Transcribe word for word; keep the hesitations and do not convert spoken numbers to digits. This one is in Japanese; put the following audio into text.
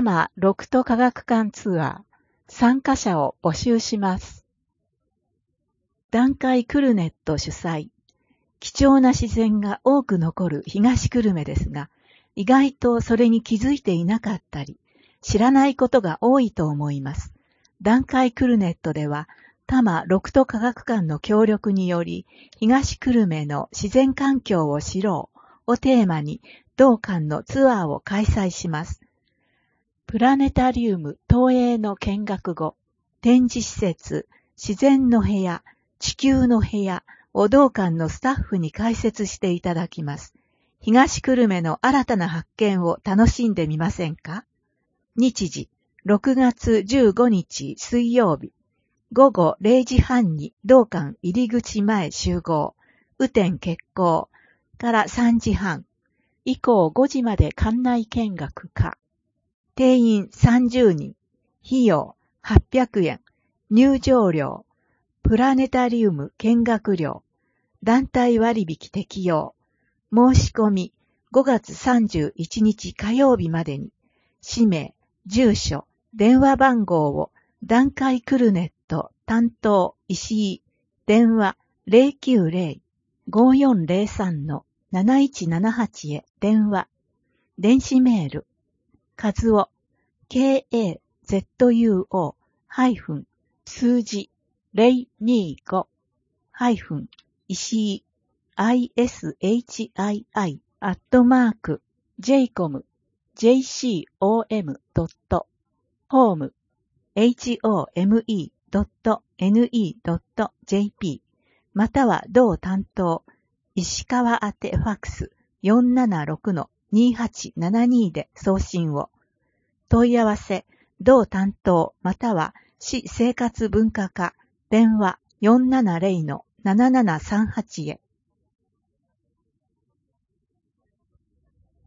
多摩六都科学館ツアー参加者を募集します。団塊クルネット主催、貴重な自然が多く残る東久留米ですが、意外とそれに気づいていなかったり、知らないことが多いと思います。団塊クルネットでは、多摩六都科学館の協力により、東久留米の自然環境を知ろうをテーマに、同館のツアーを開催します。プラネタリウム東映の見学後、展示施設、自然の部屋、地球の部屋を同館のスタッフに解説していただきます。東久留米の新たな発見を楽しんでみませんか？日時、ろくがつじゅうごにち水曜日、ごごれいじはんに同館入り口前集合、雨天決行からさんじはん、以降ごじまで館内見学か。定員さんじゅうにん、費用はっぴゃくえん、入場料、プラネタリウム見学料、団体割引適用、申し込みごがつさんじゅういちにち火曜日までに、氏名、住所、電話番号を団塊クルネット担当石井、電話 ゼロきゅうゼロ ごーよんゼロさん のなないちななはち へ電話、電子メール、かずお、ケーエーゼットユーオー ハイフン、数字、ゼロにご、ハイフン、石井、アイエスエイチアイアイ、アットマーク、ジェイコム、ジェイシーオーエム ドット、ホーム、エイチオーエムイー ドット エヌイー ドット ジェーピー、または同担当、石川宛てファックス よんななろくのにはちななに で送信を。問い合わせ、同担当または市生活文化課、電話 よんななゼロのななななさんはち へ。